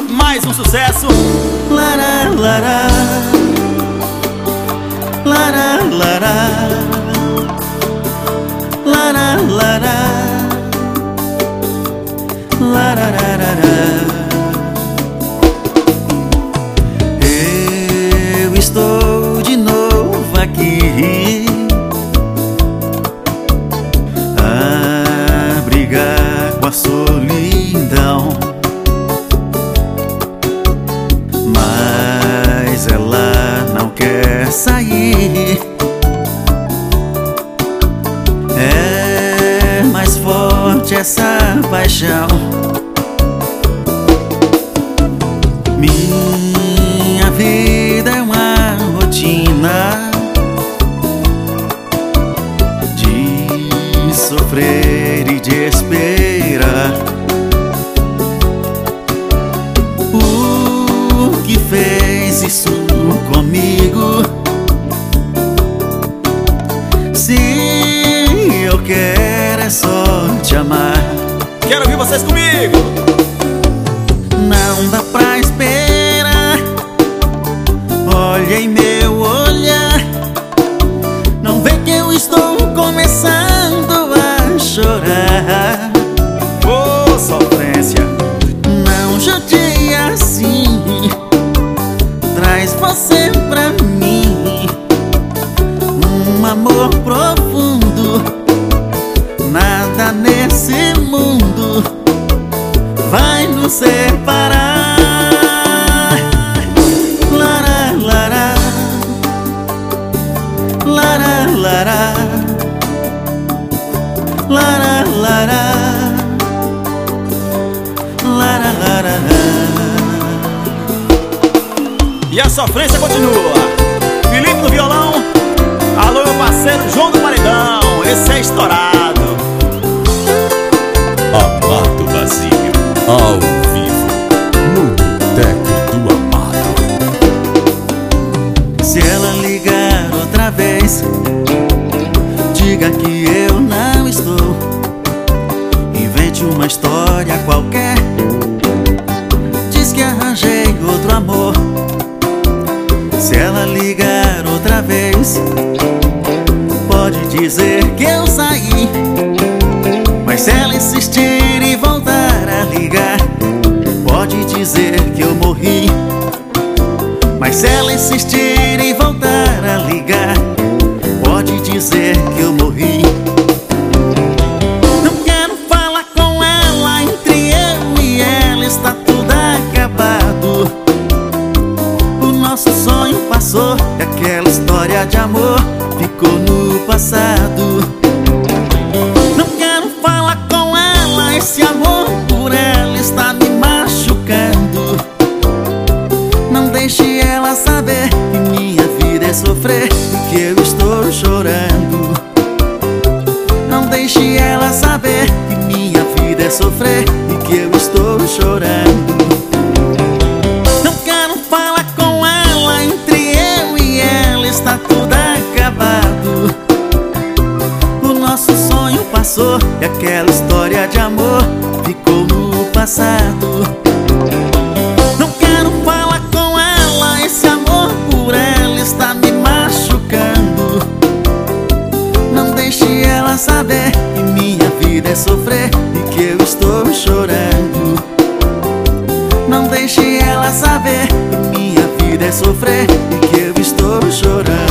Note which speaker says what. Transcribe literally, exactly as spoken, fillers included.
Speaker 1: mais um sucesso.
Speaker 2: Lara, lara, lara, lara, lara, lara, lara, lara. Eu estou de novo aqui a brigar com a solidão, mas ela não quer sair. É mais forte essa paixão. Minha vida é uma rotina de sofrer e de esperar. Por que fez isso comigo? Se eu quero é só te amar.
Speaker 1: Quero ouvir vocês comigo.
Speaker 2: Não dá pra esperar. Olha em meu olhar, não vê que eu estou começando a chorar.
Speaker 1: Ô, oh, sofrência.
Speaker 2: Não judia assim, traz você pra mim. Um amor profundo, nada nesse mundo vai nos separar. Lara, lara, lara, lara, lara, lara, lara, lara.
Speaker 1: E a sofrência continua. Felipe no violão. Alô, meu parceiro João do Paredão. Esse é estourado.
Speaker 3: Amado Basílio, ao vivo, no Boteco do Amado.
Speaker 2: Se ela ligar outra vez, diga que eu não estou. Invente uma história qualquer, diz que arranjei outro amor. Se ela ligar outra vez, pode dizer que eu saí. Mas se ela insistir e voltar a ligar, pode dizer que eu morri. Mas se ela insistir e voltar a ligar, pode dizer que eu morri. Não quero falar com ela, entre eu e ela está tudo acabado. O nosso sonho passou e aquela história de amor ficou no passado. Não quero falar com ela, esse amor por ela está me machucando. Não deixe ela saber que minha vida é sofrer e que eu estou chorando. Não deixe ela saber que minha vida é sofrer e que eu estou chorando. Não quero falar com ela, entre eu e ela está tudo acabado. O nosso sonho passou e aquela história de amor ficou no passado. Não quero falar com ela, esse amor por ela está me machucando. Não deixe ela saber que minha vida é sofrer e que eu estou chorando. Não deixe ela saber que minha vida é sofrer e que eu estou chorando.